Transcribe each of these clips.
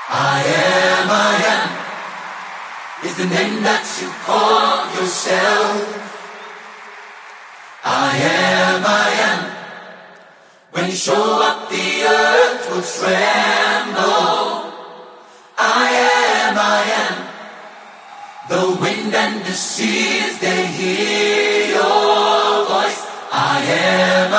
I am is the name that you call yourself. I am. When you show up, the earth will tremble. I am. The wind and the seas, they hear your voice. I am.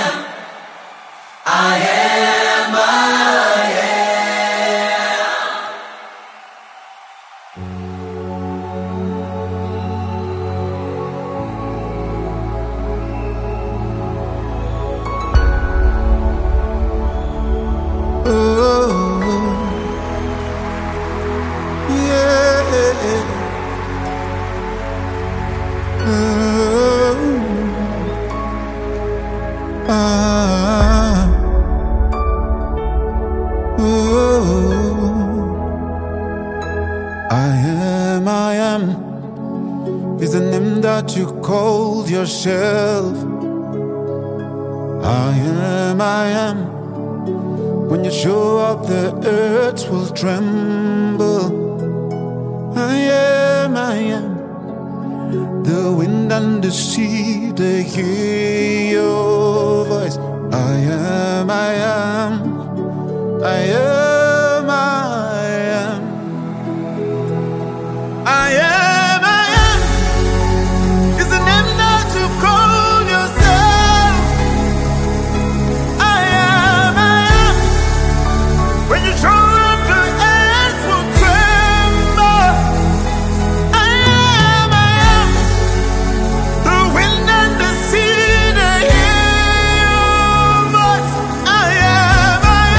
I am is the name that you called yourself. I am. When you show up, the earth will tremble. I am. The wind and the sea, they hear your voice. I am. Is the name that you call yourself. I am. When you show up, the earth will tremble. I am. The wind and the sea, they hear your voice. I am.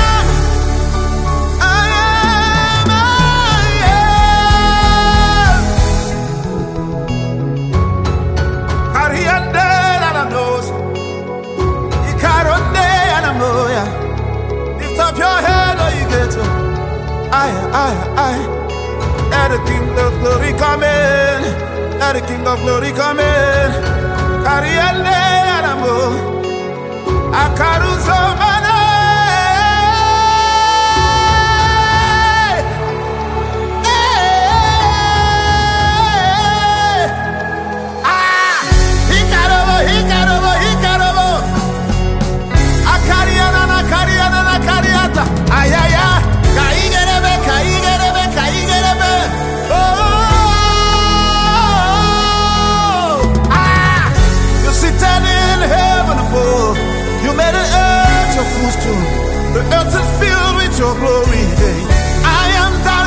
Lift up your head or you get to I, let the King of Glory come in. Let the King of Glory come in. Kariende Adamo Akaruso Mane. The earth is filled with your glory. I am done.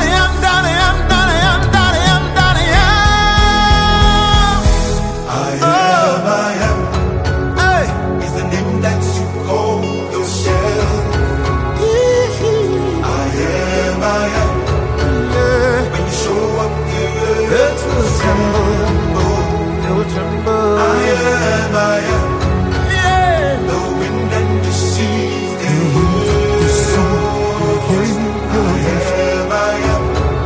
I am. Hey. Is the name that you call yourself. I am. Yeah. When you show up, the Earth will tremble. It will tremble. I am. The wind and the seas, they hear your voice. I am.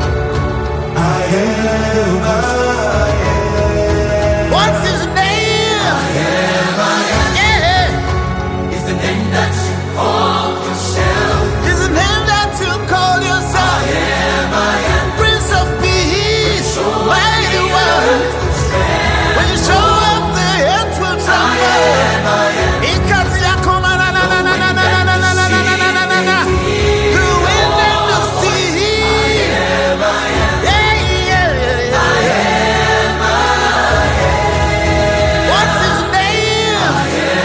What's his name? I am. Yeah. Is the name that you call yourself. Is the name that you call yourself. I am. Prince of Peace, mighty one. When you show up, the earth will tremble. The wind and the sea. What's his name?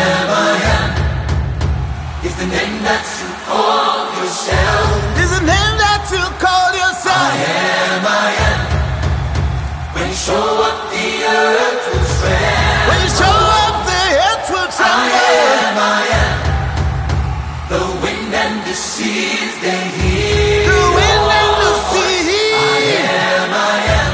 Is the name that you call yourself. Is the name that you call yourself. I am. When you show up, the earth will tremble. When you show up, the earth will tremble. I am. The wind and the seas, they hear. The wind and the sea. I am.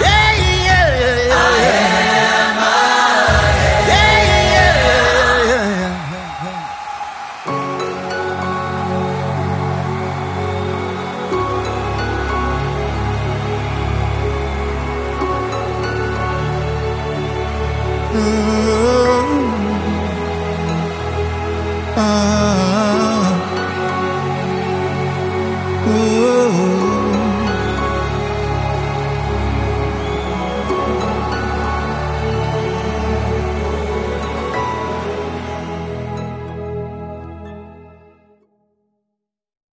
Ooh.